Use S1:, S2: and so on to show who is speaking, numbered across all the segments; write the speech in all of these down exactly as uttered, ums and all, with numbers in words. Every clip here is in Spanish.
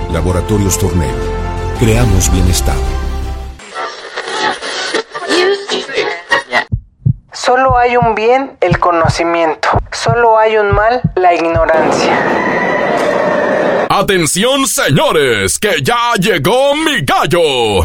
S1: Laboratorios Tornel. Creamos bienestar.
S2: Solo hay un bien, el conocimiento. Solo hay un mal, la ignorancia.
S3: ¡Atención, señores! ¡Que ya llegó mi gallo!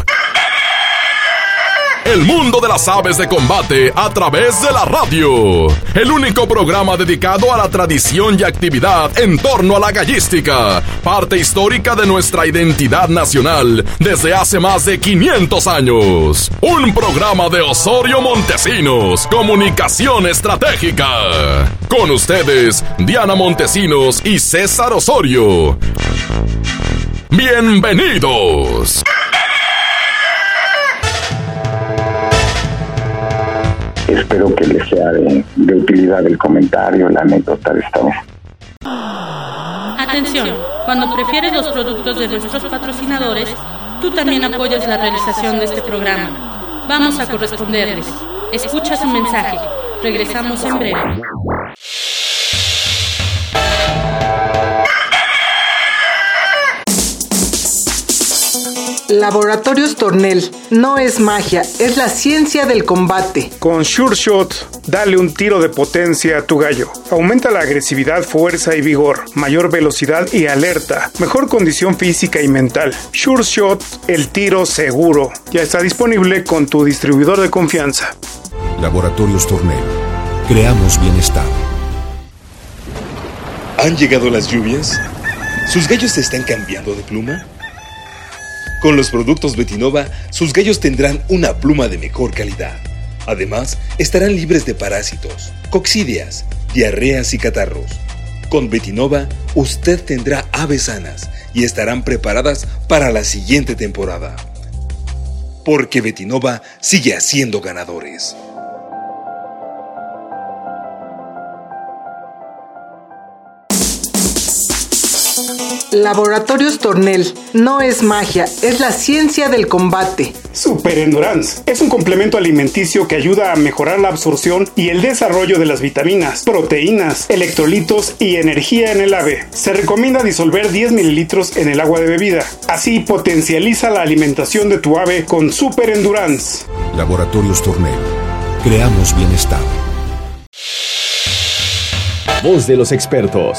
S3: El mundo de las aves de combate a través de la radio. El único programa dedicado a la tradición y actividad en torno a la gallística, parte histórica de nuestra identidad nacional desde hace más de quinientos años. Un programa de Osorio Montesinos, Comunicación Estratégica. Con ustedes, Diana Montesinos y César Osorio. ¡Bienvenidos!
S4: Espero que les sea de, de utilidad el comentario, la anécdota de esta vez.
S5: Atención, cuando prefieres los productos de nuestros patrocinadores, tú también apoyas la realización de este programa. Vamos a corresponderles. Escucha su mensaje. Regresamos en breve.
S2: Laboratorios Tornel. No es magia, es la ciencia del combate.
S6: Con Sure Shot, dale un tiro de potencia a tu gallo. Aumenta la agresividad, fuerza y vigor, mayor velocidad y alerta, mejor condición física y mental. Sure Shot, el tiro seguro. Ya está disponible con tu distribuidor de confianza.
S1: Laboratorios Tornel. Creamos bienestar.
S7: ¿Han llegado las lluvias? ¿Sus gallos se están cambiando de pluma? Con los productos Betinova, sus gallos tendrán una pluma de mejor calidad. Además, estarán libres de parásitos, coccidias, diarreas y catarros. Con Betinova, usted tendrá aves sanas y estarán preparadas para la siguiente temporada. Porque Betinova sigue haciendo ganadores.
S2: Laboratorios Tornel. No es magia, es la ciencia del combate.
S6: Super Endurance es un complemento alimenticio que ayuda a mejorar la absorción y el desarrollo de las vitaminas, proteínas, electrolitos y energía en el ave. Se recomienda disolver diez mililitros en el agua de bebida. Así potencializa la alimentación de tu ave con Super Endurance.
S1: Laboratorios Tornel. Creamos bienestar.
S8: Voz de los expertos.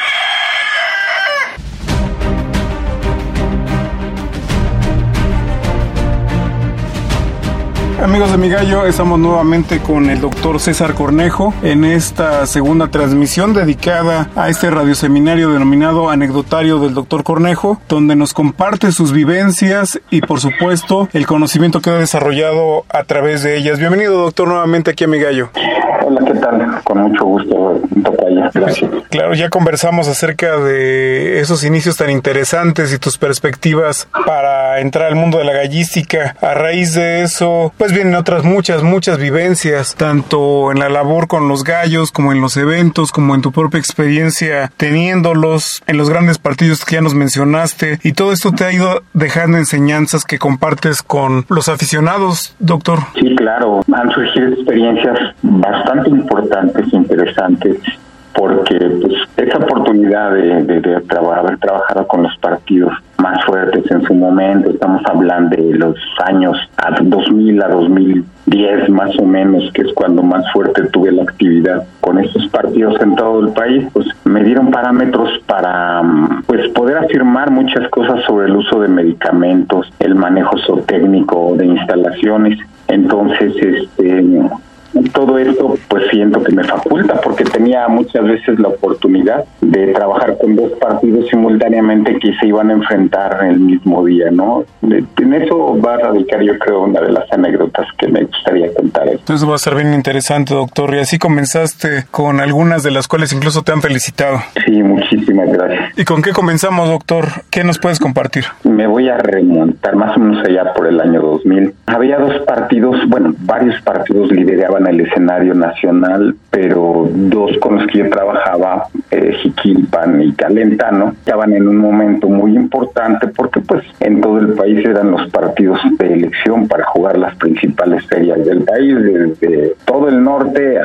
S6: Amigos de Mi Gallo, estamos nuevamente con el doctor César Cornejo en esta segunda transmisión dedicada a este radioseminario denominado Anecdotario del doctor Cornejo, donde nos comparte sus vivencias y, por supuesto, el conocimiento que ha desarrollado a través de ellas. Bienvenido, doctor, nuevamente aquí a Mi Gallo.
S4: Hola, ¿qué tal? Con mucho gusto, Tocaya. Gracias.
S6: Claro, ya conversamos acerca de esos inicios tan interesantes y tus perspectivas para entrar al mundo de la gallística. A raíz de eso, pues vienen otras muchas, muchas vivencias, tanto en la labor con los gallos, como en los eventos, como en tu propia experiencia teniéndolos, en los grandes partidos que ya nos mencionaste, y todo esto te ha ido dejando enseñanzas que compartes con los aficionados, doctor.
S4: Sí, claro, han surgido experiencias bastante importantes, interesantes, porque pues esa oportunidad de, de, de traba, haber trabajado con los partidos más fuertes en su momento, estamos hablando de los años dos mil a dos mil diez más o menos, que es cuando más fuerte tuve la actividad con estos partidos en todo el país, pues me dieron parámetros para pues poder afirmar muchas cosas sobre el uso de medicamentos, el manejo zootécnico de instalaciones. Entonces, este todo esto pues siento que me faculta, porque tenía muchas veces la oportunidad de trabajar con dos partidos simultáneamente que se iban a enfrentar el mismo día, ¿no? En eso va a radicar, yo creo, una de las anécdotas que me gustaría contar.
S6: Entonces va a ser bien interesante, doctor, y así comenzaste con algunas de las cuales incluso te han felicitado.
S4: Sí, muchísimas gracias.
S6: ¿Y con qué comenzamos, doctor? ¿Qué nos puedes compartir?
S4: Me voy a remontar más o menos allá por el año dos mil. Había dos partidos, bueno, varios partidos lideraban el escenario nacional, pero dos con los que yo trabajaba, eh, Jiquilpan y Calentano, estaban en un momento muy importante porque pues en todo el país eran los partidos de elección para jugar las principales ferias del país, desde todo el norte a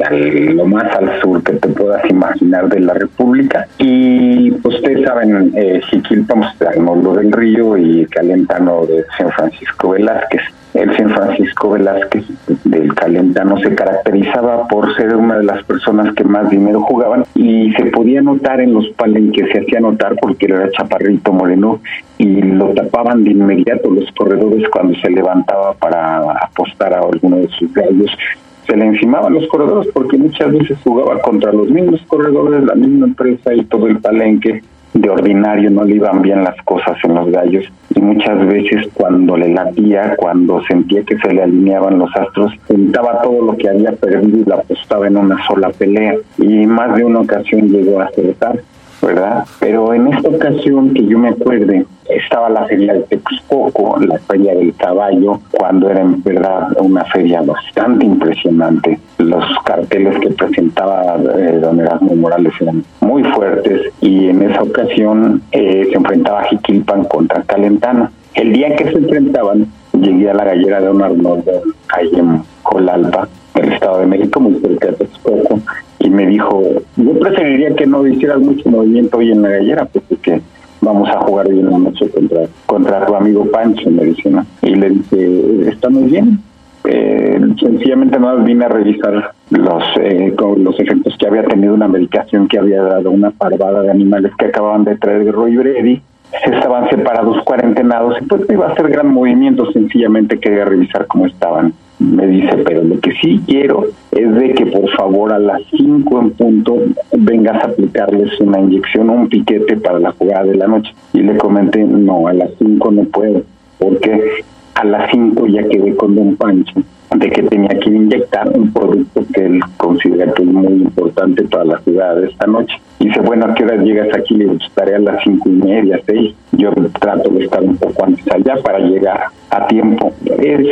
S4: al, lo más al sur que te puedas imaginar de la República. Y pues ustedes saben, eh, Jiquilpan, pues, Arnoldo del Río y Calentano de San Francisco Velázquez. El San Francisco Velázquez del Calentano se caracterizaba por ser una de las personas que más dinero jugaban y se podía notar en los palenques, se hacía notar porque él era chaparrito, moreno, y lo tapaban de inmediato los corredores cuando se levantaba para apostar a alguno de sus gallos. Se le encimaban los corredores porque muchas veces jugaba contra los mismos corredores, la misma empresa y todo el palenque. De ordinario no le iban bien las cosas en los gallos y muchas veces cuando le latía, cuando sentía que se le alineaban los astros, juntaba todo lo que había perdido y la apostaba en una sola pelea, y más de una ocasión llegó a acertar, ¿verdad? Pero en esta ocasión que yo me acuerde, estaba la feria de Texcoco, la feria del caballo, cuando era en verdad una feria bastante impresionante. Los carteles que presentaba eh, don Erasmo Morales eran muy fuertes y en esa ocasión eh, se enfrentaba Jiquilpan contra Calentano. El día que se enfrentaban, llegué a la gallera de don Arnoldo, ahí en Colalpa, el Estado de México, muy cerca de Texcoco, y me dijo, yo preferiría que no hicieras mucho movimiento hoy en la gallera, porque vamos a jugar hoy en la noche contra, contra tu amigo Pancho, me dice, ¿no? Y le dije, está muy bien. Eh, sencillamente no vine a revisar los eh, con los efectos que había tenido una medicación que había dado una parvada de animales que acababan de traer de Roy Brady. Estaban separados, cuarentenados, y pues no iba a hacer gran movimiento, sencillamente quería revisar cómo estaban. Me dice, pero lo que sí quiero es de que por favor a las cinco en punto vengas a aplicarles una inyección o un piquete para la jugada de la noche. Y le comenté, no, a las cinco no puedo, porque a las cinco ya quedé con don Pancho de que tenía que inyectar un producto que él considera que es muy importante para la jugada de esta noche. Y dice, bueno, ¿a qué hora llegas aquí? Le estaré a las cinco y media, seis. Yo trato de estar un poco antes allá para llegar a tiempo. Es,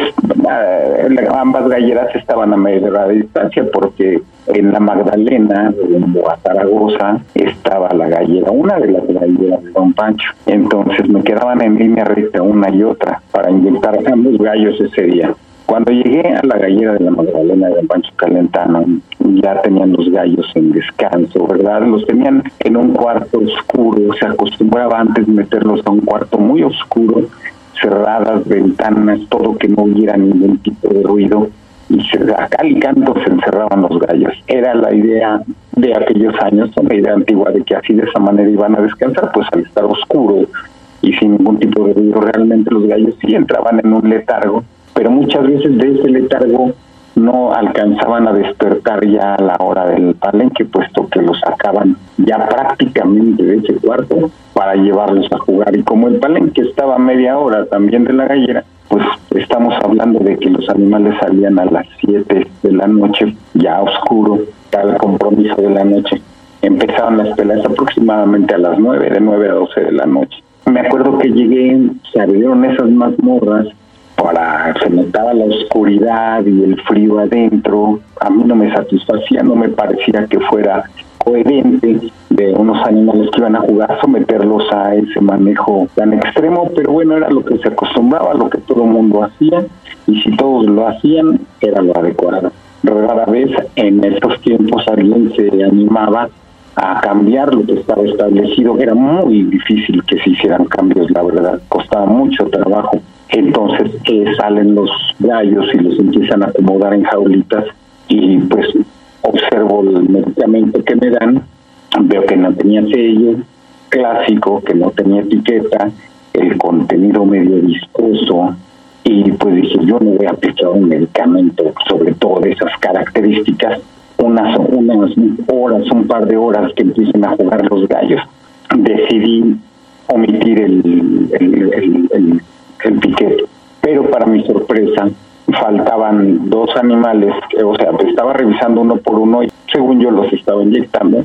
S4: eh, ambas galleras estaban a media distancia porque en la Magdalena, rumbo a Zaragoza, estaba la gallera, una de las galleras de don Pancho. Entonces me quedaban en línea recta una y otra para inyectar ambos gallos ese día. Cuando llegué a la gallera de la Magdalena de don Pancho Calentano, ya tenían los gallos en descanso, ¿verdad? Los tenían en un cuarto oscuro, se acostumbraba antes meterlos a un cuarto muy oscuro, cerradas ventanas, todo que no hubiera ningún tipo de ruido, y se, a cal y canto se encerraban los gallos. Era la idea de aquellos años, una idea antigua de que así de esa manera iban a descansar, pues al estar oscuro y sin ningún tipo de ruido, realmente los gallos sí entraban en un letargo, pero muchas veces de ese letargo no alcanzaban a despertar ya a la hora del palenque, puesto que los sacaban ya prácticamente de ese cuarto para llevarlos a jugar. Y como el palenque estaba a media hora también de la gallera, pues estamos hablando de que los animales salían a las siete de la noche, ya oscuro, para el compromiso de la noche. Empezaban las peleas aproximadamente a las nueve, de nueve a doce de la noche. Me acuerdo que llegué, se abrieron esas mazmorras, para se notaba la oscuridad y el frío adentro. A mí no me satisfacía, no me parecía que fuera coherente de unos animales que iban a jugar, someterlos a ese manejo tan extremo, pero bueno, era lo que se acostumbraba, lo que todo el mundo hacía, y si todos lo hacían, era lo adecuado. Rara vez en estos tiempos alguien se animaba a cambiar lo que estaba establecido. Era muy difícil que se hicieran cambios, la verdad, costaba mucho trabajo. Entonces eh, salen los gallos y los empiezan a acomodar en jaulitas, y pues observo el medicamento que me dan, veo que no tenía sello clásico, que no tenía etiqueta, el contenido medio viscoso, y pues dije, yo no voy a aplicar un medicamento sobre todo de esas características unas, unas horas, un par de horas que empiecen a jugar los gallos. Decidí omitir el, el, el, el el piquete, pero para mi sorpresa faltaban dos animales, o sea, estaba revisando uno por uno y según yo los estaba inyectando,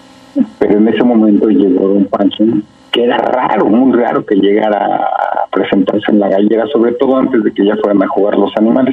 S4: pero en ese momento llegó don Pancho, que era raro, muy raro que llegara a presentarse en la gallera, sobre todo antes de que ya fueran a jugar los animales.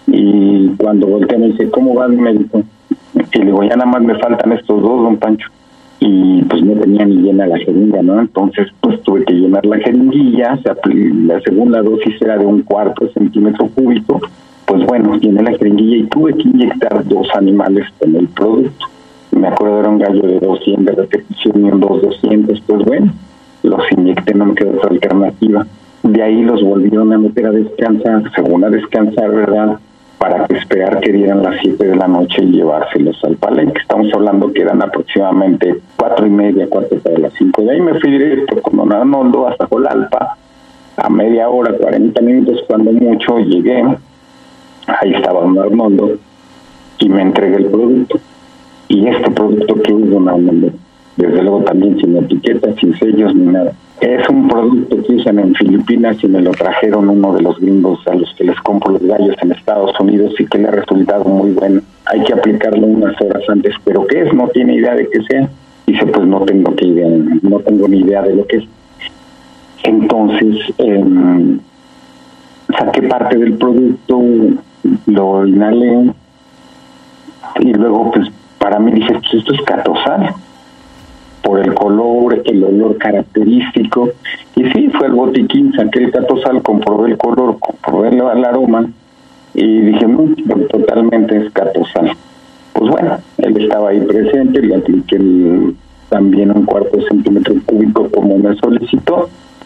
S4: Y cuando volteé me dice, ¿cómo va mi médico? Y le digo, ya nada más me faltan estos dos, don Pancho. Y pues no tenía ni llena la jeringa, ¿no? Entonces pues tuve que llenar la jeringuilla. La segunda dosis era de un cuarto centímetro cúbico Pues bueno, llené la jeringuilla y tuve que inyectar dos animales con el producto. Me acuerdo era un gallo de doscientos de repetición y un dos doscientos, pues bueno, los inyecté, no me quedó otra alternativa. De ahí los volvieron a meter a descansar, según a descansar, ¿verdad?, para que esperar que dieran las siete de la noche y llevárselos al palenque. Estamos hablando que eran aproximadamente cuatro y media, cuatro para las cinco. De ahí me fui directo con don Arnoldo hasta Jolalpa, a media hora, cuarenta minutos, cuando mucho, llegué. Ahí estaba don Arnoldo y me entregué el producto. Y este producto que es don Arnoldo, desde luego también sin etiquetas, sin sellos ni nada. Es un producto que usan en Filipinas y me lo trajeron uno de los gringos a los que les compro los gallos en Estados Unidos y que le ha resultado muy bueno. Hay que aplicarlo unas horas antes, pero ¿qué es? No tiene idea de qué sea. Dice, pues no tengo que idea, no tengo ni idea de lo que es. Entonces, eh, saqué parte del producto, lo inhalé y luego, pues, para mí dije, pues esto es catosal, por el color, el olor característico. Y sí, fue el botiquín, saqué el catosal, comprobé el color, comprobé el, el aroma y dije, no, totalmente es catosal. Pues bueno, él estaba ahí presente, le apliqué el, también un cuarto de centímetro cúbico como me solicitó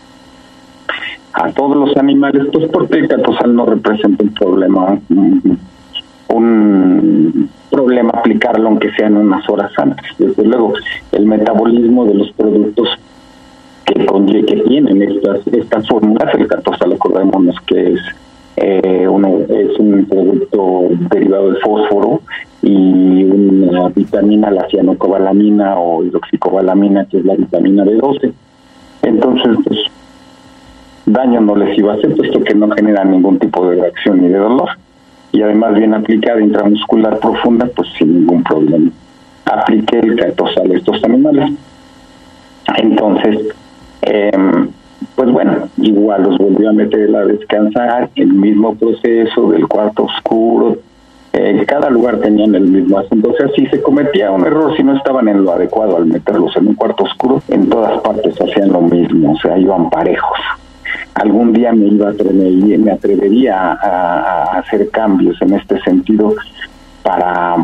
S4: a todos los animales, pues porque el catosal no representa un problema, un, un problema aplicarlo aunque sean unas horas antes. Desde luego, el metabolismo de los productos que, que tienen estas estas fórmulas, el catosal, acordémonos que es eh, uno, es un producto derivado de fósforo y una vitamina, la cianocobalamina o hidroxicobalamina, que es la vitamina B doce. Entonces, pues, daño no les iba a hacer, puesto que no genera ningún tipo de reacción ni de dolor. Y además bien aplicada intramuscular profunda, pues sin ningún problema. Apliqué el catosal a estos animales. Entonces, eh, pues bueno, igual los volví a meter a descansar, el mismo proceso del cuarto oscuro. Eh, cada lugar tenían el mismo asunto. O sea, si se cometía un error, si no estaban en lo adecuado al meterlos en un cuarto oscuro, en todas partes hacían lo mismo, o sea, iban parejos. Algún día me iba a atrever, me atrevería a, a hacer cambios en este sentido para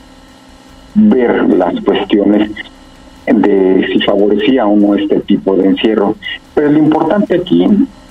S4: ver las cuestiones de si favorecía o no este tipo de encierro. Pero lo importante aquí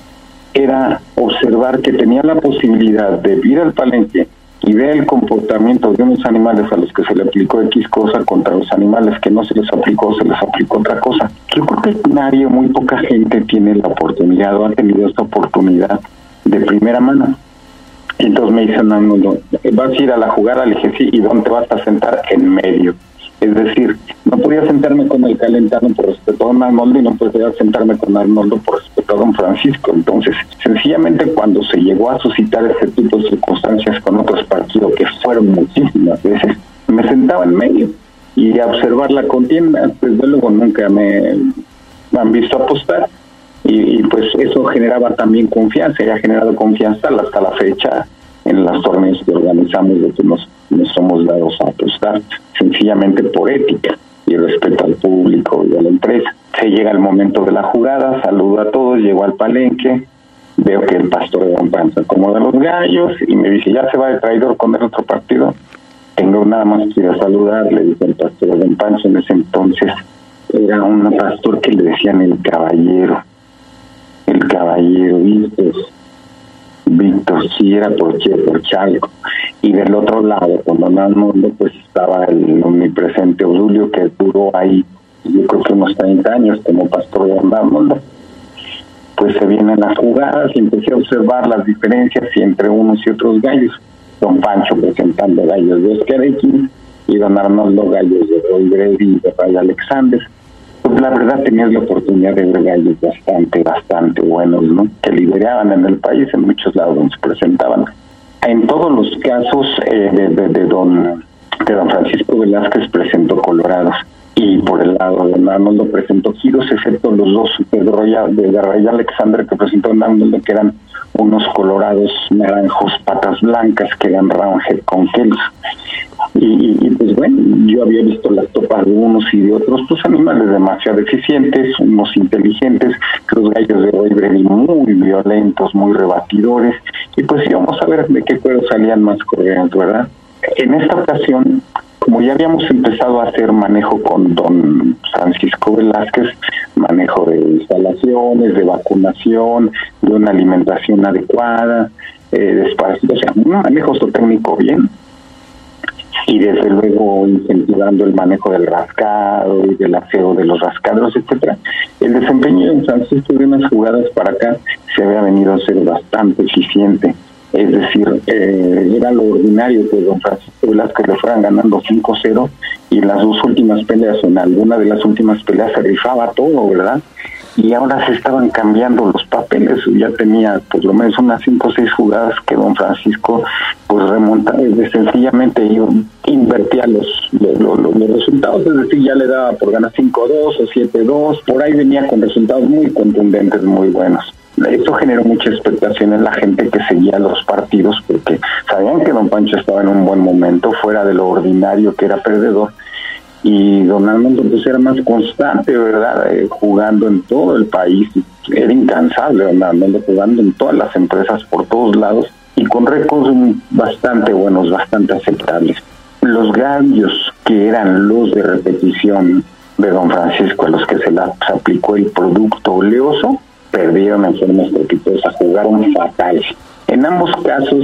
S4: era observar que tenía la posibilidad de ir al palenque y ver el comportamiento de unos animales a los que se le aplicó X cosa contra los animales que no se les aplicó, se les aplicó otra cosa. Yo creo que en área muy poca gente tiene la oportunidad o ha tenido esta oportunidad de primera mano. Entonces me dicen, no, no, no, ¿vas a ir a la jugada? Le dije, sí, ¿y dónde te vas a sentar? En medio. Es decir, no podía sentarme con el calentano por respeto a don Arnoldo y no podía sentarme con Arnoldo por respeto a don Francisco. Entonces, sencillamente cuando se llegó a suscitar este tipo de circunstancias con otros partidos, que fueron muchísimas veces, me sentaba en medio y a observar la contienda. Desde luego nunca me, me han visto apostar y, y pues eso generaba también confianza, y ha generado confianza hasta la fecha en los torneos que organizamos, de que nos, nos somos dados a apostar, sencillamente por ética y respeto al público y a la empresa. Se llega el momento de la jugada, saludo a todos, llego al palenque, veo que el pastor de Don Pancho acomoda los gallos y me dice, ¿ya se va de traidor con el otro partido? Tengo nada más que ir a saludar, le dice el pastor de Don Pancho. En ese entonces era un pastor que le decían el caballero, el caballero, ¿viste? Víctor, sí, era por, por Chalco. Y del otro lado, con don Arnoldo, pues estaba el omnipresente Odulio, que duró ahí, yo creo que unos treinta años como pastor de don Arnoldo. Pues se vienen las jugadas y empecé a observar las diferencias y entre unos y otros gallos. Don Pancho presentando gallos de Oscar X y don Arnoldo gallos de Roy Brady y de Ray Alexander. Pues la verdad tenías la oportunidad de ver gallos bastante, bastante buenos, ¿no? Que lideraban en el país, en muchos lados donde se presentaban. En todos los casos eh, de, de, de, don, de don Francisco Velázquez presentó colorados y por el lado de don Arnoldo presentó giros, excepto los dos de Royal, de, de Ray Alexander que presentó don Arnoldo, que eran unos colorados naranjos, patas blancas, que eran roundhead con Kelso. Y, y, y pues bueno, yo había visto las topas de unos y de otros, pues animales demasiado eficientes, unos inteligentes, los gallos de Roy Brady muy violentos, muy rebatidores, y pues íbamos a ver de qué cuero salían más corrientes, ¿verdad? En esta ocasión, como ya habíamos empezado a hacer manejo con don Francisco Velázquez, manejo de instalaciones, de vacunación, de una alimentación adecuada, eh, de espacio, o sea, un manejo zootécnico bien, y desde luego incentivando el manejo del rascado y del aseo de los rascaderos, etcétera. El desempeño de don Francisco de unas jugadas para acá se había venido a ser bastante eficiente. Es decir, eh, era lo ordinario que don Francisco Velázquez le fueran ganando cinco cero y en las dos últimas peleas, en alguna de las últimas peleas se rifaba todo, ¿verdad? Y ahora se estaban cambiando los papeles, ya tenía por lo menos unas cinco o seis jugadas que don Francisco pues remontaba, sencillamente invertía los, los, los, los resultados, es decir, ya le daba por ganar cinco dos o siete dos, por ahí venía con resultados muy contundentes, muy buenos. Esto generó mucha expectación en la gente que seguía los partidos porque sabían que don Pancho estaba en un buen momento, fuera de lo ordinario que era perdedor, y don Armando pues era más constante, ¿verdad? Eh, jugando en todo el país, era incansable don Armando, jugando en todas las empresas por todos lados y con récords bastante buenos, bastante aceptables. Los gallos que eran los de repetición de don Francisco, a los que se les aplicó el producto oleoso, perdieron en forma estrepitosa, jugaron fatal. En ambos casos,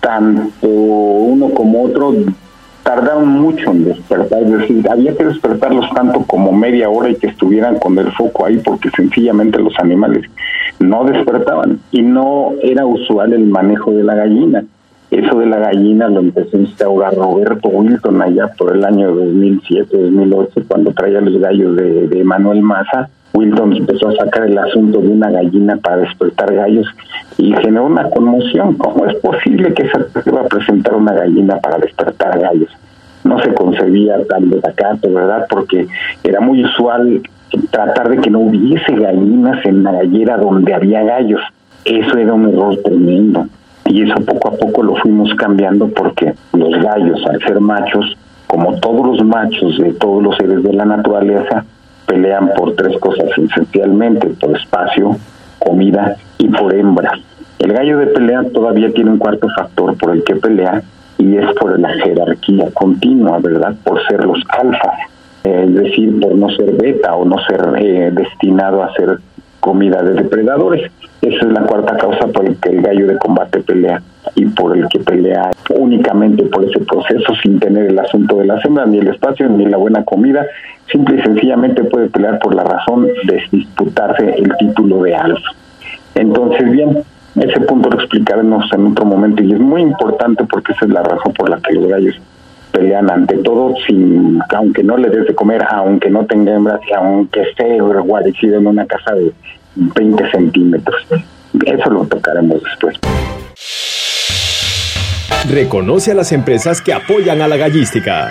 S4: tanto uno como otro tardaron mucho en despertar, es decir, había que despertarlos tanto como media hora y que estuvieran con el foco ahí porque sencillamente los animales no despertaban y no era usual el manejo de la gallina. Eso de la gallina lo empezó a instaurar Roberto Wilton allá por el año dos mil siete, dos mil ocho, cuando traía los gallos de, de Manuel Maza. Wilton empezó a sacar el asunto de una gallina para despertar gallos y generó una conmoción. ¿Cómo es posible que se va a presentar una gallina para despertar gallos? No se concebía tal desacato, ¿verdad? Porque era muy usual tratar de que no hubiese gallinas en la gallera donde había gallos. Eso era un error tremendo. Y eso poco a poco lo fuimos cambiando porque los gallos, al ser machos, como todos los machos de todos los seres de la naturaleza, pelean por tres cosas esencialmente: por espacio, comida y por hembra. El gallo de pelea todavía tiene un cuarto factor por el que pelea y es por la jerarquía continua, ¿verdad? Por ser los alfas, eh, es decir, por no ser beta o no ser eh, destinado a ser comida de depredadores. Esa es la cuarta causa por el que el gallo de combate pelea y por el que pelea únicamente por ese proceso, sin tener el asunto de la hembras, ni el espacio, ni la buena comida. Simple y sencillamente puede pelear por la razón de disputarse el título de alfa. Entonces, bien, ese punto lo explicaremos en otro momento y es muy importante porque esa es la razón por la que los gallos pelean ante todo, sin, aunque no le des de comer, aunque no tenga hembras y aunque esté guarecido en una casa de veinte centímetros. Eso lo tocaremos después.
S8: Reconoce a las empresas que apoyan a la gallística.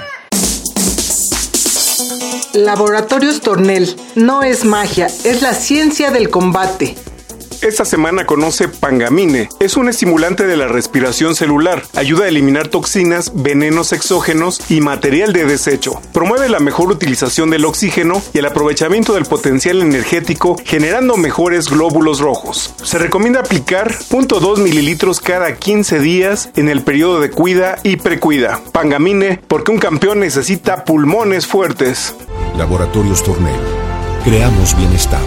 S2: Laboratorios Tornel. No es magia, es la ciencia del combate.
S6: Esta semana conoce Pangamine. Es un estimulante de la respiración celular. Ayuda a eliminar toxinas, venenos exógenos y material de desecho. Promueve la mejor utilización del oxígeno y el aprovechamiento del potencial energético, generando mejores glóbulos rojos. Se recomienda aplicar cero punto dos mililitros cada quince días en el periodo de cuida y precuida. Pangamine, porque un campeón necesita pulmones fuertes.
S1: Laboratorios Tornel. Creamos bienestar.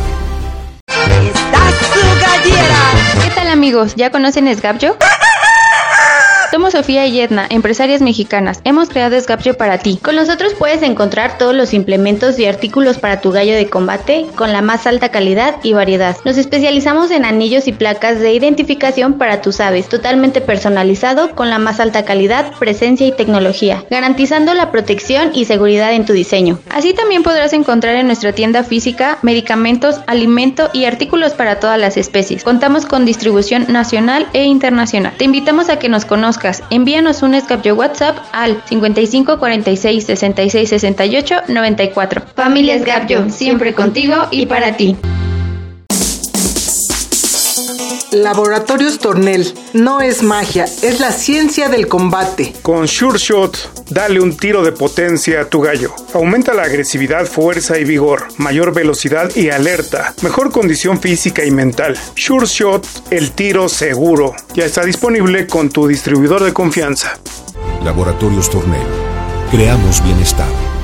S9: ¿Qué tal, amigos? ¿Ya conocen Sgapyo? Somos Sofía y Edna, empresarias mexicanas. Hemos creado Sgapyo para ti. Con nosotros puedes encontrar todos los implementos y artículos para tu gallo de combate con la más alta calidad y variedad. Nos especializamos en anillos y placas de identificación para tus aves, totalmente personalizado con la más alta calidad, presencia y tecnología, garantizando la protección y seguridad en tu diseño. Así también podrás encontrar en nuestra tienda física medicamentos, alimento y artículos para todas las especies. Contamos con distribución nacional e internacional. Te invitamos a que nos conozcas. Envíanos un Sgapyo WhatsApp al cincuenta y cinco cuarenta y seis sesenta y seis sesenta y ocho noventa y cuatro. Familia Sgapyo, siempre contigo y para ti.
S2: Laboratorios Tornel. No es magia, es la ciencia del combate.
S6: Con Sure Shot, dale un tiro de potencia a tu gallo. Aumenta la agresividad, fuerza y vigor, mayor velocidad y alerta, mejor condición física y mental. Sure Shot, el tiro seguro. Ya está disponible con tu distribuidor de confianza.
S1: Laboratorios Tornel. Creamos bienestar.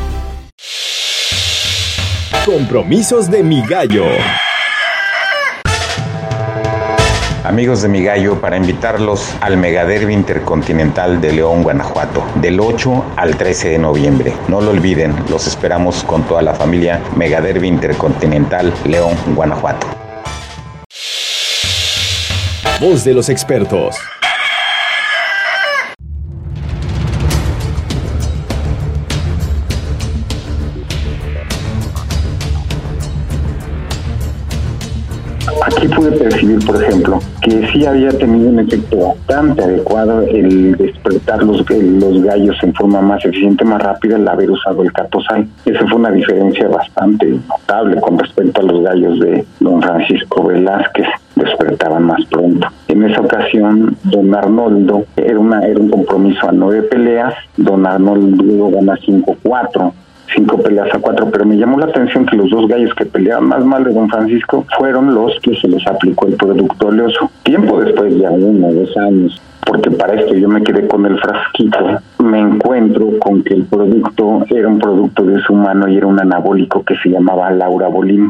S8: Compromisos de mi gallo.
S10: Amigos de Mi Gallo, para invitarlos al Megaderby Intercontinental de León, Guanajuato, del ocho al trece de noviembre. No lo olviden, los esperamos con toda la familia. Megaderby Intercontinental, León, Guanajuato.
S8: Voz de los expertos.
S4: Aquí pude percibir, por ejemplo, que sí había tenido un efecto bastante adecuado el despertar los, los gallos en forma más eficiente, más rápida, el haber usado el catosal. Esa fue una diferencia bastante notable con respecto a los gallos de don Francisco Velázquez. Despertaban más pronto. En esa ocasión, don Arnoldo, era, una, era un compromiso a nueve peleas, don Arnoldo luego gana cinco cuatro. Cinco peleas a cuatro, pero me llamó la atención que los dos gallos que peleaban más mal de don Francisco fueron los que se les aplicó el producto oleoso. Tiempo después, ya uno o dos años, porque para esto yo me quedé con el frasquito, me encuentro con que el producto era un producto de uso humano y era un anabólico que se llamaba Laurabolin,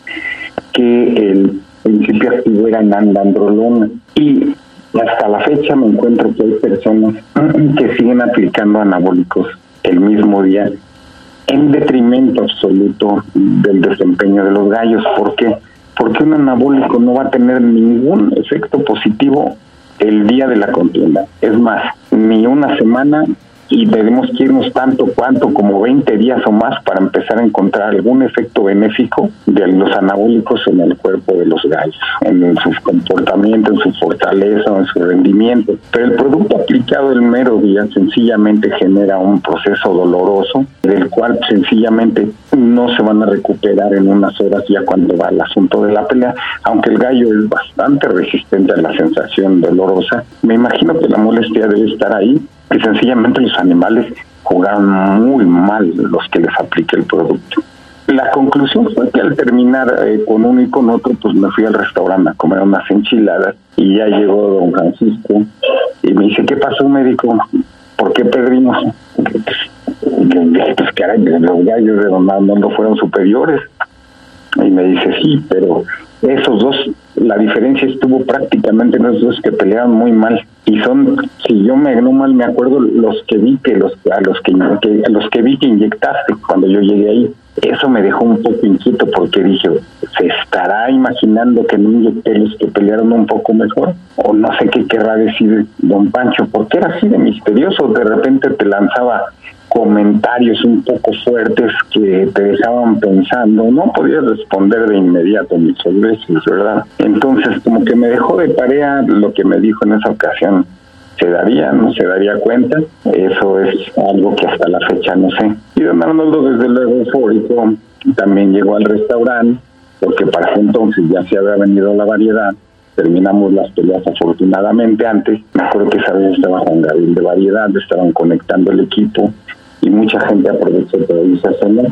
S4: que el principio activo era nandandrolona. Y hasta la fecha me encuentro que hay personas que siguen aplicando anabólicos el mismo día, en detrimento absoluto del desempeño de los gallos. ¿Por qué? Porque un anabólico no va a tener ningún efecto positivo el día de la contienda. Es más, ni una semana, y tenemos que irnos tanto cuanto como veinte días o más para empezar a encontrar algún efecto benéfico de los anabólicos en el cuerpo de los gallos, en su comportamiento, en su fortaleza, en su rendimiento. Pero el producto aplicado el mero día sencillamente genera un proceso doloroso, del cual sencillamente no se van a recuperar en unas horas ya cuando va el asunto de la pelea. Aunque el gallo es bastante resistente a la sensación dolorosa, me imagino que la molestia debe estar ahí, que sencillamente los animales jugaron muy mal los que les apliqué el producto. La conclusión fue que al terminar eh, con uno y con otro, pues me fui al restaurante a comer unas enchiladas y ya llegó don Francisco y me dice, ¿qué pasó, médico? ¿Por qué perdimos? Pues caray, los gallos de don Arnoldo fueron superiores. Y me dice, sí, pero esos dos, la diferencia estuvo prácticamente en esos dos que pelearon muy mal. Y son, si yo me no mal me acuerdo, los que vi que los a los que, que a los que vi que inyectaste cuando yo llegué ahí. Eso me dejó un poco inquieto porque dije, ¿se estará imaginando que no inyecté los que pelearon un poco mejor? O no sé qué querrá decir don Pancho, porque era así de misterioso. De repente te lanzaba comentarios un poco fuertes que te dejaban pensando, no podías responder de inmediato muchas veces, ¿verdad? Entonces como que me dejó de tarea lo que me dijo en esa ocasión. ¿Se daría, no se daría cuenta? Eso es algo que hasta la fecha no sé. Y don Arnoldo, desde luego eufórico, también llegó al restaurante, porque para ese entonces ya se había venido la variedad. Terminamos las peleas afortunadamente antes. Me acuerdo que esa vez estaba Juan Gabriel de Variedad, estaban conectando el equipo y mucha gente aprovechó para irse a cenar.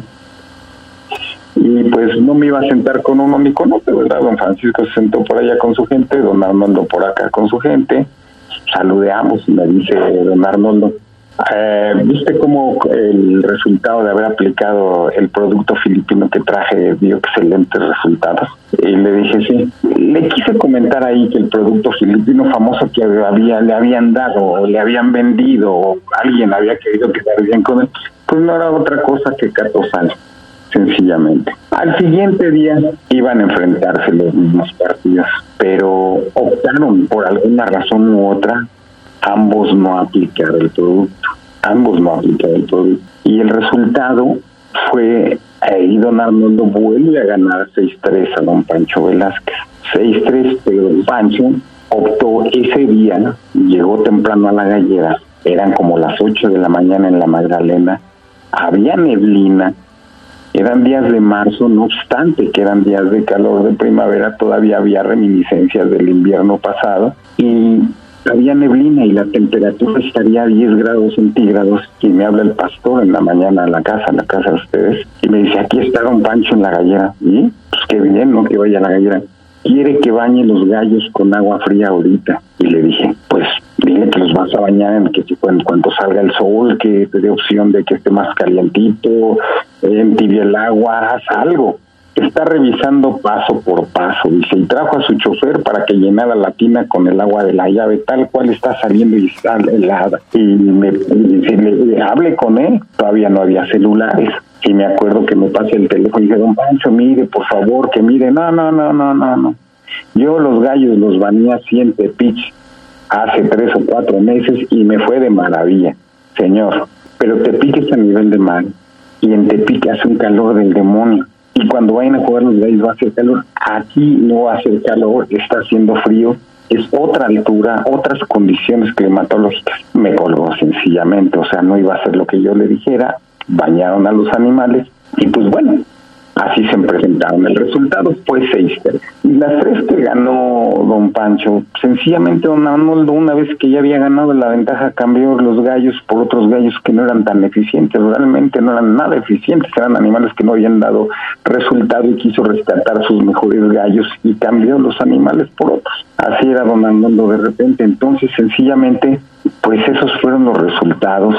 S4: Y pues no me iba a sentar con uno ni con otro, ¿verdad? Don Francisco se sentó por allá con su gente, don Arnoldo por acá con su gente. Saludeamos y me dice don Arnoldo, eh, ¿viste cómo el resultado de haber aplicado el producto filipino que traje dio excelentes resultados? Y le dije, sí. Le quise comentar ahí que el producto filipino famoso que había le habían dado o le habían vendido o alguien había querido quedar bien con él, pues no era otra cosa que catosal, sencillamente. Al siguiente día iban a enfrentarse los mismos partidos, pero optaron por alguna razón u otra ambos no aplicar el producto, ambos no aplicar el producto. Y el resultado fue, ahí don Arnoldo vuelve a ganar seis tres a don Pancho Velázquez. seis tres, pero don Pancho optó ese día, llegó temprano a la gallera, eran como las ocho de la mañana en la Magdalena, había neblina, Eran días de marzo, no obstante que eran días de calor de primavera, todavía había reminiscencias del invierno pasado y había neblina y la temperatura estaría a diez grados centígrados. Y me habla el pastor en la mañana a la casa, a la casa de ustedes, y me dice, aquí está don Pancho en la gallera. Y pues qué bien, ¿no? Que vaya a la gallera. Quiere que bañe los gallos con agua fría ahorita. Y le dije, pues dile que los vas a bañar en que cuando, cuando salga el sol, que te dé opción de que esté más calientito, entibie el agua, haz algo. Está revisando paso por paso, dice, y trajo a su chofer para que llenara la tina con el agua de la llave, tal cual está saliendo y está helada. Y me dice, le, le hable con él, todavía no había celulares. Y me acuerdo que me pase el teléfono y dije, don Pancho, mire, por favor, que mire, no, no, no, no, no, no. Yo los gallos los bañé así en Tepic hace tres o cuatro meses y me fue de maravilla, señor. Pero Tepic es a nivel de mar y en Tepic hace un calor del demonio. Y cuando vayan a jugar los gallos va a hacer calor. Aquí no va a hacer calor, está haciendo frío. Es otra altura, otras condiciones climatológicas. Me colgó sencillamente, o sea, no iba a ser lo que yo le dijera. Bañaron a los animales y pues bueno, así se presentaron. El resultado fue seis tres. Y las tres que ganó don Pancho, sencillamente don Arnoldo, una vez que ya había ganado la ventaja, cambió los gallos por otros gallos que no eran tan eficientes, realmente no eran nada eficientes, eran animales que no habían dado resultado y quiso rescatar sus mejores gallos y cambió los animales por otros. Así era don Arnoldo de repente. Entonces sencillamente, pues esos fueron los resultados.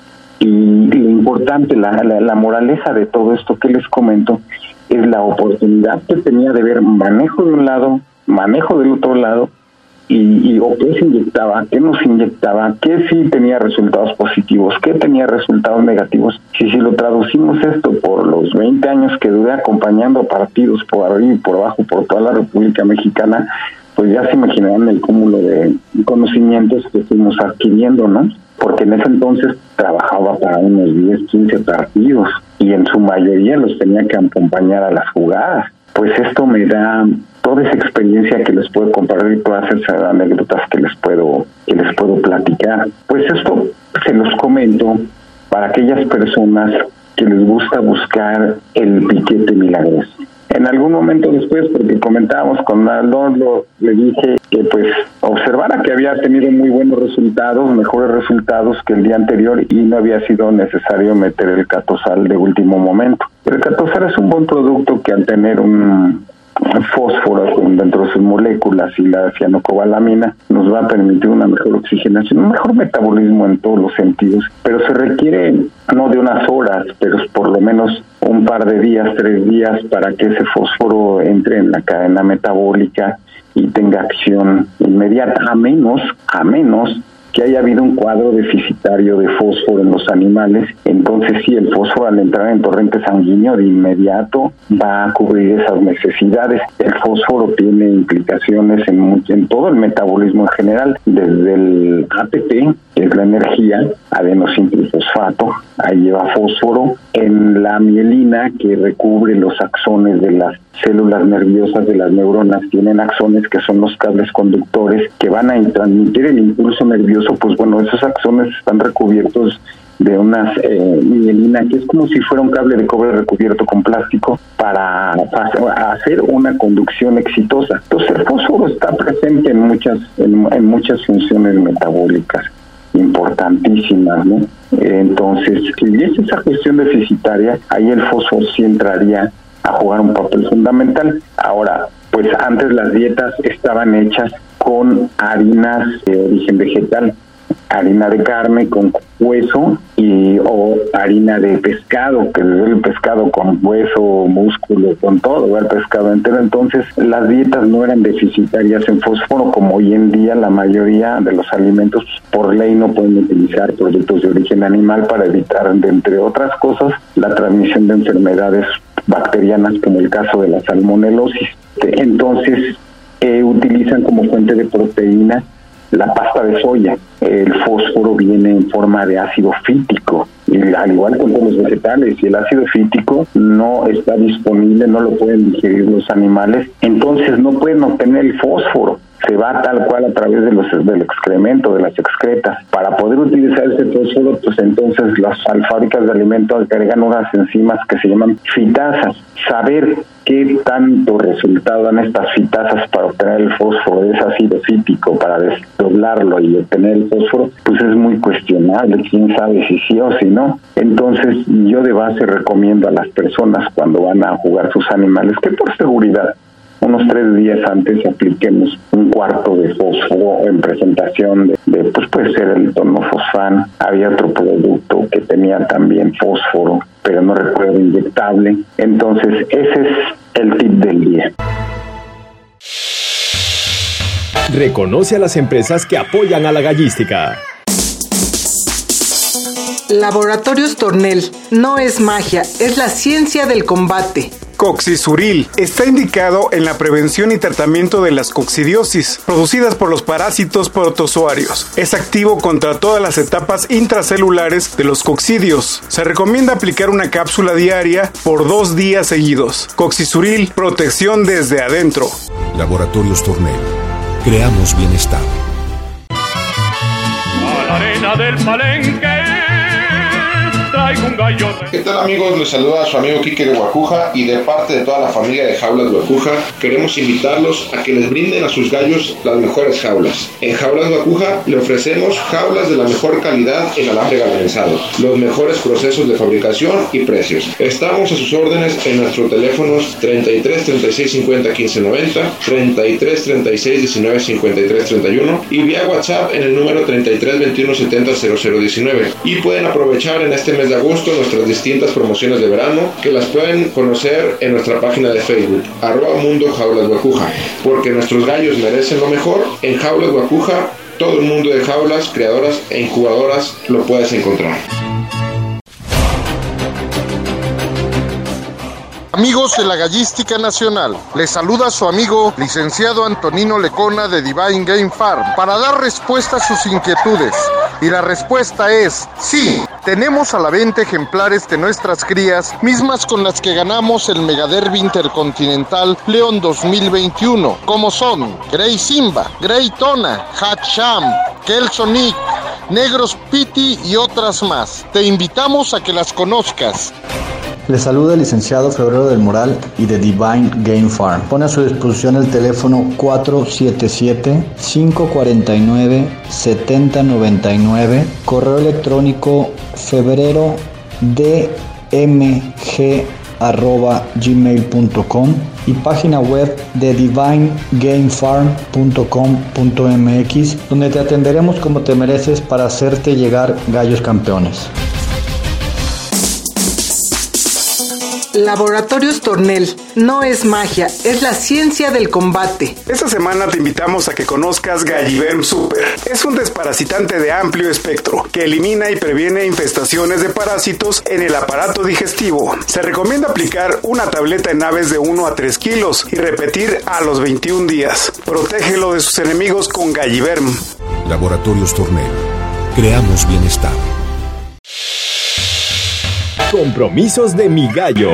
S4: Y lo importante, la, la, la moraleja de todo esto que les comento, es la oportunidad que tenía de ver manejo de un lado, manejo del otro lado, y, y o qué se inyectaba, qué no se inyectaba, qué sí tenía resultados positivos, qué tenía resultados negativos. Y si lo traducimos esto por los veinte años que duré acompañando partidos por arriba y por abajo, por toda la República Mexicana, pues ya se imaginarán el cúmulo de conocimientos que fuimos adquiriendo, ¿no? Porque en ese entonces trabajaba para unos diez, quince partidos y en su mayoría los tenía que acompañar a las jugadas. Pues esto me da toda esa experiencia que les puedo compartir y todas esas anécdotas que les puedo que les puedo platicar. Pues esto se los comento para aquellas personas que les gusta buscar el piquete milagroso. En algún momento después, porque comentábamos con Arnoldo, le dije que pues observara que había tenido muy buenos resultados, mejores resultados que el día anterior y no había sido necesario meter el catosal de último momento. El catosal es un buen producto que al tener un fósforo dentro de sus moléculas y la cianocobalamina nos va a permitir una mejor oxigenación, un mejor metabolismo en todos los sentidos, pero se requiere no de unas horas, pero por lo menos un par de días, tres días para que ese fósforo entre en la cadena metabólica y tenga acción inmediata, a menos, a menos que haya habido un cuadro deficitario de fósforo en los animales. Entonces sí, el fósforo al entrar en torrente sanguíneo de inmediato va a cubrir esas necesidades. El fósforo tiene implicaciones en, en todo el metabolismo en general, desde el A T P, que es la energía, adenosintrifosfato, ahí lleva fósforo, en la mielina que recubre los axones de las células nerviosas de las neuronas, tienen axones que son los cables conductores que van a transmitir el impulso nervioso. Pues bueno, esos axones están recubiertos de una eh, mielina que es como si fuera un cable de cobre recubierto con plástico para, para hacer una conducción exitosa. Entonces el fósforo está presente en muchas en, en muchas funciones metabólicas importantísimas, ¿no? Entonces, si hubiese esa cuestión deficitaria, ahí el fósforo sí entraría a jugar un papel fundamental. Ahora, pues antes las dietas estaban hechas con harinas de origen vegetal, harina de carne con hueso y o harina de pescado, que es el pescado con hueso, músculo, con todo, el pescado entero. Entonces las dietas no eran deficitarias en fósforo, como hoy en día la mayoría de los alimentos por ley no pueden utilizar productos de origen animal para evitar, de, entre otras cosas, la transmisión de enfermedades bacterianas como el caso de la salmonelosis. Entonces eh, utilizan como fuente de proteína la pasta de soya. El fósforo viene en forma de ácido fítico, y al igual que con los vegetales, si el ácido fítico no está disponible, no lo pueden digerir los animales, entonces no pueden obtener el fósforo. se va tal cual a través de los del excremento, de las excretas. Para poder utilizar ese fósforo, pues entonces las fábricas de alimentos agregan unas enzimas que se llaman fitasas. Saber qué tanto resultado dan estas fitasas para obtener el fósforo de ese ácido cítrico, para desdoblarlo y obtener el fósforo, pues es muy cuestionable. Quién sabe si sí o si no. Entonces yo de base recomiendo a las personas cuando van a jugar sus animales que por seguridad unos tres días antes apliquemos un cuarto de fósforo en presentación de, de pues puede ser el tonofosfán. Había otro producto que tenía también fósforo, pero no recuerdo, inyectable. Entonces ese es el tip del día.
S8: Reconoce a las empresas que apoyan a la gallística.
S2: Laboratorios Tornel. No es magia, es la ciencia del combate.
S6: Coccisuril está indicado en la prevención y tratamiento de las coccidiosis, producidas por los parásitos protozoarios. Es activo contra todas las etapas intracelulares de los coccidios. Se recomienda aplicar una cápsula diaria por dos días seguidos. Coccisuril, protección desde adentro.
S1: Laboratorios Tornel. Creamos bienestar.
S11: A la arena del Palenque traigo un gallo.
S12: ¿Qué tal, amigos? Les saluda a su amigo Quique de Guacuja, y de parte de toda la familia de Jaulas Guacuja queremos invitarlos a que les brinden a sus gallos las mejores jaulas. En Jaulas Guacuja le ofrecemos jaulas de la mejor calidad en alambre galvanizado, los mejores procesos de fabricación y precios. Estamos a sus órdenes en nuestros teléfonos treinta y tres, treinta y seis, cincuenta, quince, noventa, treinta y tres, treinta y seis, diecinueve, cincuenta y tres, treinta y uno y vía WhatsApp en el número treinta y tres, veintiuno, setenta, cero cero diecinueve. Y pueden aprovechar en este mes de agosto nuestras distintas promociones de verano, que las pueden conocer en nuestra página de Facebook, arroba Mundo Jaulas Guacuja, porque nuestros gallos merecen lo mejor. En Jaulas Guacuja, todo el mundo de jaulas, creadoras e incubadoras lo puedes encontrar.
S13: Amigos de la Gallística Nacional, les saluda su amigo licenciado Antonino Lecona de Divine Game Farm para dar respuesta a sus inquietudes. Y la respuesta es sí. Tenemos a la venta ejemplares de nuestras crías, mismas con las que ganamos el Megaderby Intercontinental León dos mil veintiuno, como son Grey Simba, Grey Tona, Hatcham, Kelsonic, Negros Pity y otras más. Te invitamos a que las conozcas.
S14: Les saluda el licenciado Febrero del Moral y de Divine Game Farm. Pone a su disposición el teléfono cuatro siete siete, cinco cuatro nueve, siete cero nueve nueve, correo electrónico febrero d m g arroba gmail punto com y página web de divine game farm punto com punto m x, donde te atenderemos como te mereces para hacerte llegar gallos campeones.
S2: Laboratorios Tornel. No es magia, es la ciencia del combate.
S6: Esta semana te invitamos a que conozcas Galliverm Super. Es un desparasitante de amplio espectro que elimina y previene infestaciones de parásitos en el aparato digestivo. Se recomienda aplicar una tableta en aves de uno a tres kilos y repetir a los veintiún días. Protégelo de sus enemigos con Galliverm.
S1: Laboratorios Tornel. Creamos bienestar.
S8: Compromisos de Mi Gallo.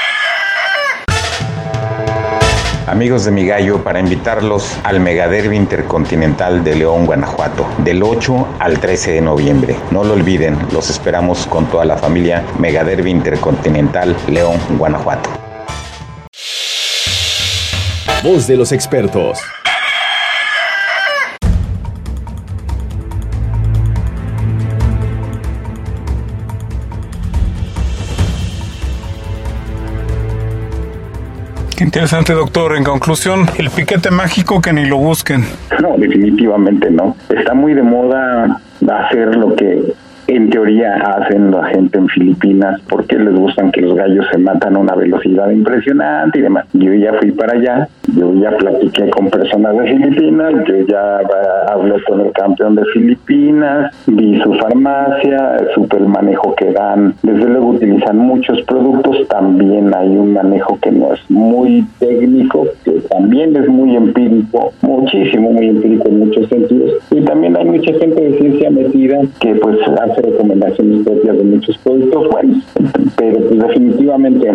S10: Amigos de Mi Gallo, para invitarlos al Megaderby Intercontinental de León, Guanajuato, del ocho al trece de noviembre. No lo olviden, los esperamos con toda la familia. Megaderby Intercontinental León, Guanajuato.
S8: Voz de los expertos.
S6: Qué interesante, doctor. En conclusión, el piquete mágico que ni lo busquen.
S4: No, definitivamente no. Está muy de moda hacer lo que en teoría hacen la gente en Filipinas, porque les gustan que los gallos se matan a una velocidad impresionante y demás. Yo ya fui para allá, yo ya platiqué con personas de Filipinas, yo ya hablé con el campeón de Filipinas, vi su farmacia, supe el manejo que dan. Desde luego utilizan muchos productos, también hay un manejo que no es muy técnico, que también es muy empírico, muchísimo, muy empírico en muchos sentidos. Y también hay mucha gente de ciencia metida que pues hace recomendaciones propias de muchos productos buenos, pero pues definitivamente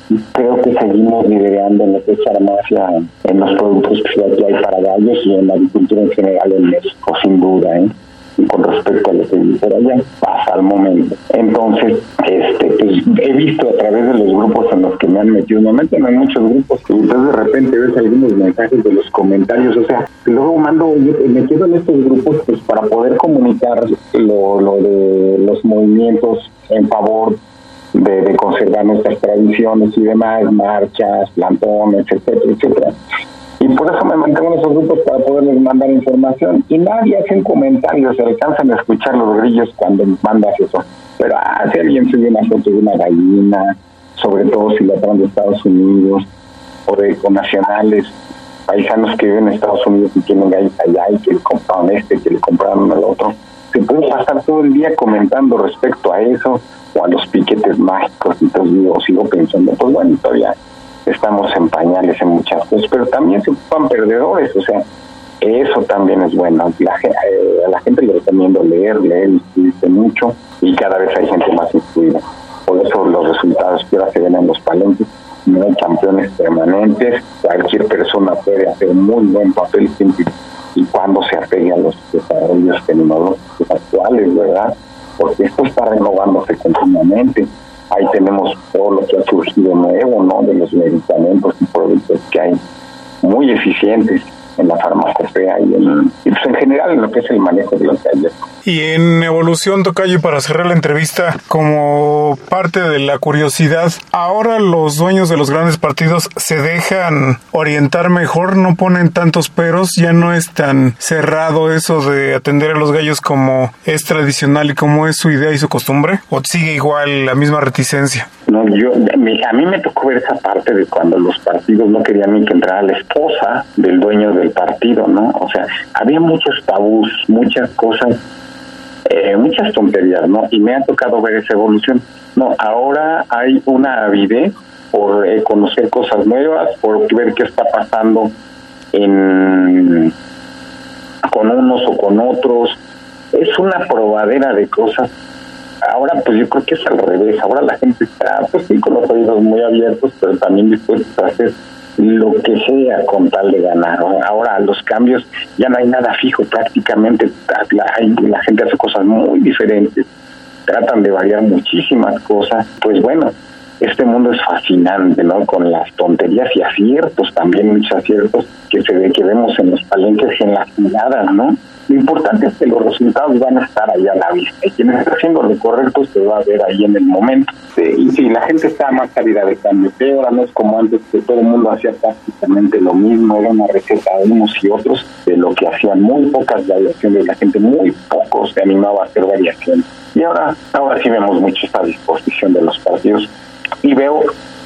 S4: creo que seguimos liderando en lo que es farmacia, en los productos que hay para gallos y en la agricultura en general en México, sin duda, ¿eh? Y con respecto a lo que vi por allá, hasta el momento. Entonces, este, pues he visto a través de los grupos en los que me han metido, me meten en muchos grupos, y entonces de repente ves algunos mensajes de los comentarios, o sea, luego mando, me quedo en estos grupos pues para poder comunicar lo, lo de los movimientos en favor de, de conservar nuestras tradiciones y demás, marchas, plantones, etcétera, etcétera. Y por eso me mantengo en esos grupos para poderles mandar información. Y nadie hace un comentario, se alcanzan a escuchar los grillos cuando mandas eso. Pero ah, si alguien sube una foto de una gallina, sobre todo si la traen de Estados Unidos, o de connacionales, paisanos que viven en Estados Unidos y tienen gallos allá y que le compraron este, que le compraron al otro, se puede pasar todo el día comentando respecto a eso, o a los piquetes mágicos. Entonces digo, sigo pensando, pues bueno, todavía estamos en pañales en muchas cosas, pero también se ocupan perdedores, o sea, eso también es bueno. La, eh, a la gente le recomiendo leer, leer, instruirse mucho, y cada vez hay gente más instruida. Por eso los resultados que ahora se ven en los palenques, no hay campeones permanentes, cualquier persona puede hacer muy buen papel siempre y cuando se apegue a los desarrollos tecnológicos actuales, ¿verdad? Porque esto está renovándose continuamente. Ahí tenemos todo lo que ha surgido nuevo, ¿no? De los medicamentos y productos que hay muy eficientes en la farmacopea y, en, y pues en general en lo que es el manejo de los gallos.
S6: Y en evolución, tocayo, para cerrar la entrevista, como parte de la curiosidad, ahora los dueños de los grandes partidos se dejan orientar mejor, no ponen tantos peros, ya no es tan cerrado eso de atender a los gallos como es tradicional y como es su idea y su costumbre, o sigue igual la misma reticencia.
S4: No, yo a mí me tocó ver esa parte de cuando los partidos no querían ni que entrara la esposa del dueño del partido, ¿no? O sea, había muchos tabús, muchas cosas, eh, muchas tonterías, ¿no? Y me ha tocado ver esa evolución. No, ahora hay una avidez por eh, conocer cosas nuevas, por ver qué está pasando en con unos o con otros. Es una probadera de cosas. Ahora pues yo creo que es al revés. Ahora la gente está pues sí con los oídos muy abiertos, pero también dispuestos a hacer lo que sea con tal de ganar. Ahora los cambios, ya no hay nada fijo prácticamente. La, la gente hace cosas muy diferentes, tratan de variar muchísimas cosas. Pues bueno, este mundo es fascinante, ¿no? Con las tonterías y aciertos, también muchos aciertos que se ve, que vemos en los palenques y en las miradas, ¿no? Lo importante es que los resultados van a estar ahí a la vista. Y quien está haciendo lo correcto se va a ver ahí en el momento. Sí, y si la gente está más salida de cambio, que ahora no es como antes, que todo el mundo hacía prácticamente lo mismo, era una receta de unos y otros, de lo que hacían muy pocas variaciones, la gente muy poco se animaba a hacer variaciones. Y ahora, ahora sí vemos mucho esta disposición de los partidos, y veo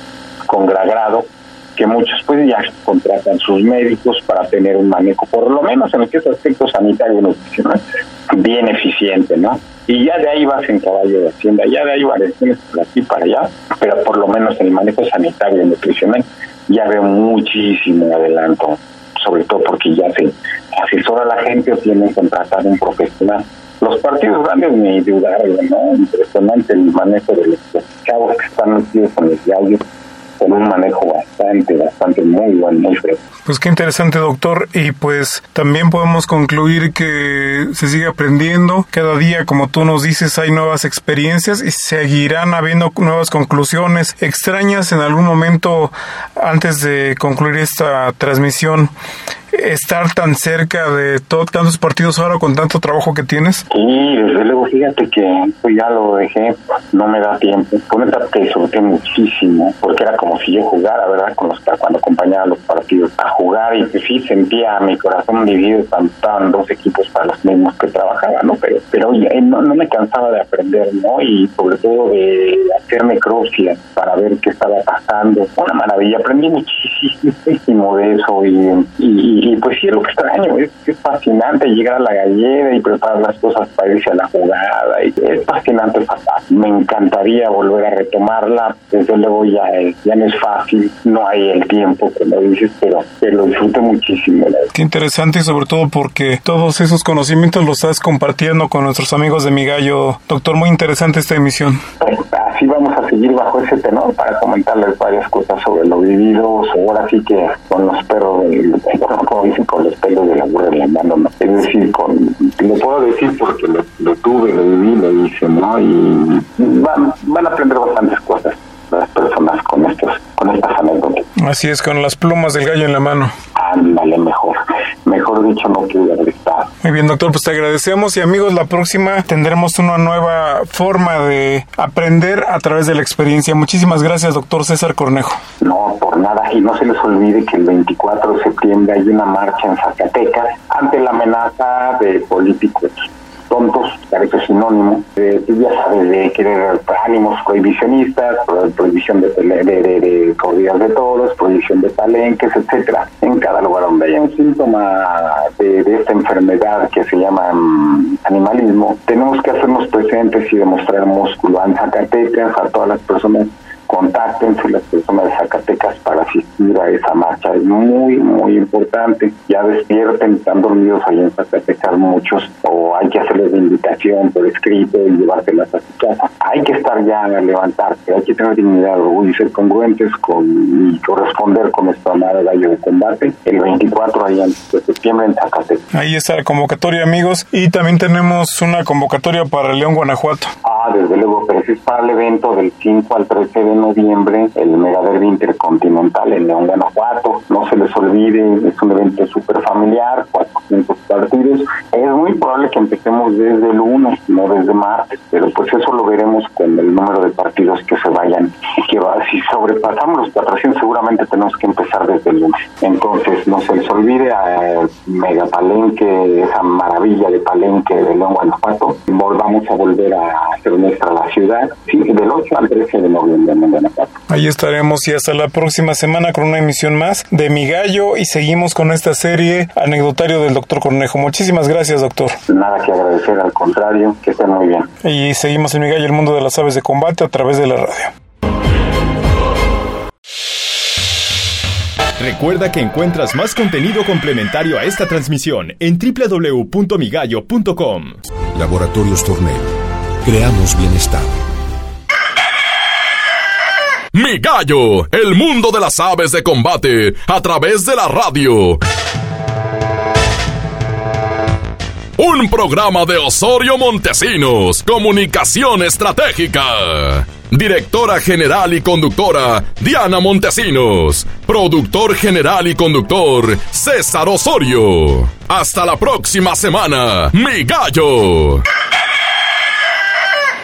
S4: con agrado que muchos pues ya contratan sus médicos para tener un manejo, por lo menos en el que es aspecto sanitario y nutricional, bien eficiente, ¿no? Y ya de ahí vas en caballo de hacienda, ya de ahí variaciones por aquí para allá, pero por lo menos en el manejo sanitario y nutricional ya veo muchísimo adelanto, sobre todo porque ya se asesora a la gente o tienen que contratar un profesional. Los partidos grandes ni dudarlo, ¿no? Impresionante el manejo de los chavos que están metidos con el gallo, con un manejo bastante, bastante muy bueno, muy fresco.
S6: Pues qué interesante, doctor, y pues también podemos concluir que se sigue aprendiendo, cada día, como tú nos dices, hay nuevas experiencias y seguirán habiendo nuevas conclusiones extrañas en algún momento. Antes de concluir esta transmisión, estar tan cerca de todo, tantos partidos ahora con tanto trabajo que tienes.
S4: Sí, desde luego, fíjate que pues ya lo dejé, no me da tiempo. Por una etapa que disfruté muchísimo, porque era como si yo jugara, ¿verdad? Con los, cuando acompañaba a los partidos a jugar, y pues sí sentía mi corazón dividido cuando estaban dos equipos para los mismos que trabajaba, ¿no? Pero, pero no, no me cansaba de aprender, ¿no? Y sobre todo de hacer necropsia para ver qué estaba pasando. Una maravilla, aprendí muchísimo de eso, y, y Y pues sí, es lo que extraño, es, es fascinante llegar a la gallera y preparar las cosas para irse a la jugada, y es fascinante, es fantástico. Me encantaría volver a retomarla, desde luego ya, ya no es fácil, no hay el tiempo, como dices, pero, pero lo disfruto muchísimo.
S6: Qué interesante, y sobre todo porque todos esos conocimientos los estás compartiendo con nuestros amigos de Mi Gallo. Doctor, muy interesante esta emisión.
S4: Pues, así vamos a seguir bajo ese tenor para comentarles varias cosas sobre lo vivido, ahora sí que con los perros, como dicen, con los pelos de la burra en la mano, ¿no? Es decir, con, lo puedo decir porque lo, lo tuve, lo viví, lo hice, ¿no? Y van, van a aprender bastantes cosas las personas con estos, con estas anécdotas.
S6: Así es, con las plumas del gallo en la mano.
S4: Ándale, mejor. Mejor dicho, no pude haber estado.
S6: Muy bien, doctor, pues te agradecemos y amigos, la próxima tendremos una nueva forma de aprender a través de la experiencia. Muchísimas gracias, doctor César Cornejo.
S4: No, por nada, y no se les olvide que el veinticuatro de septiembre hay una marcha en Zacatecas ante la amenaza de políticos tontos, parece sinónimo, de, ya sabes, de querer ánimos prohibicionistas, prohibición de, de, de, de corridas de toros, prohibición de palenques, etcétera. En cada lugar donde haya un síntoma de, de esta enfermedad que se llama um, animalismo, tenemos que hacernos presentes y demostrar músculo. En Zacatecas, a todas las personas, contáctense las personas de Zacatecas para asistir a esa marcha. Es muy, muy importante. Ya despierten, están dormidos ahí en Zacatecas muchos, o hay que hacerles la invitación por escrito y llevárselas a su casa. Hay que estar ya a levantarse, hay que tener dignidad, orgullo y ser congruentes con, y corresponder con nuestro amado gallo de combate el veinticuatro de septiembre en Zacatecas.
S6: Ahí está la convocatoria, amigos, y también tenemos una convocatoria para León, Guanajuato.
S4: Ah, desde luego, pero es para el evento del cinco al trece de noviembre, el Megaderby Intercontinental en León, Guanajuato. No se les olvide, es un evento súper familiar, cuatrocientos partidos. Es muy probable que empecemos desde el lunes, no desde martes, pero pues eso lo veremos con el número de partidos que se vayan. Que va, si sobrepasamos los cuatrocientos, seguramente tenemos que empezar desde el lunes. Entonces, no se les olvide a Mega Palenque, esa maravilla de Palenque de León, Guanajuato. Volvamos a volver a hacer nuestra la ciudad, sí, del ocho al trece de noviembre en Guanajuato.
S6: Ahí estaremos y hasta la próxima semana con una emisión más de Mi Gallo y seguimos con esta serie anecdotario del doctor Cornejo. Muchísimas gracias, doctor.
S4: Nada que agradecer, al contrario, que estén muy bien.
S6: Y seguimos en Mi Gallo, el mundo de las aves de combate a través de la radio.
S8: Recuerda que encuentras más contenido complementario a esta transmisión en doble u doble u doble u punto mi gallo punto com.
S1: Laboratorios Tornel. Creamos bienestar.
S3: Mi Gallo, el mundo de las aves de combate a través de la radio. Un programa de Osorio Montesinos, Comunicación Estratégica. Directora general y conductora, Diana Montesinos. Productor general y conductor, César Osorio. Hasta la próxima semana, Mi Gallo.